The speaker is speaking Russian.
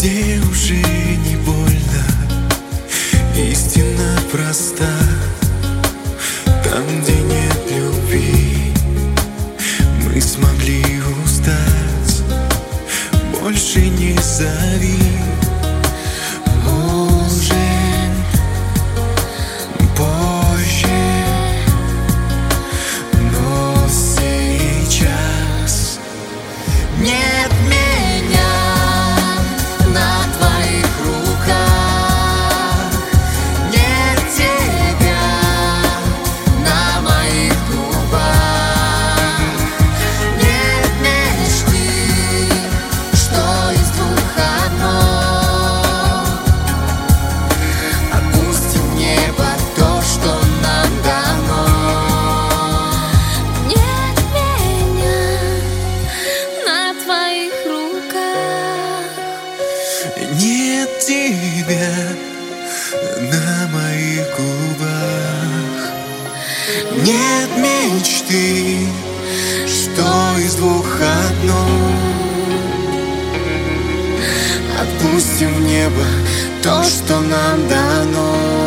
где уже не больно, истина проста. Там, где нет любви, мы смогли устать. Больше не зови, уже позже, но сейчас нет меня на твоих руках, нет тебя на моих губах, нет мечты, что из двух одно. Отпустим в небо то, что нам дано. Нет меня на твоих руках, Нет тебя на моих губах, нет мечты, что из двух одно. Отпустим в небо то, что нам дано.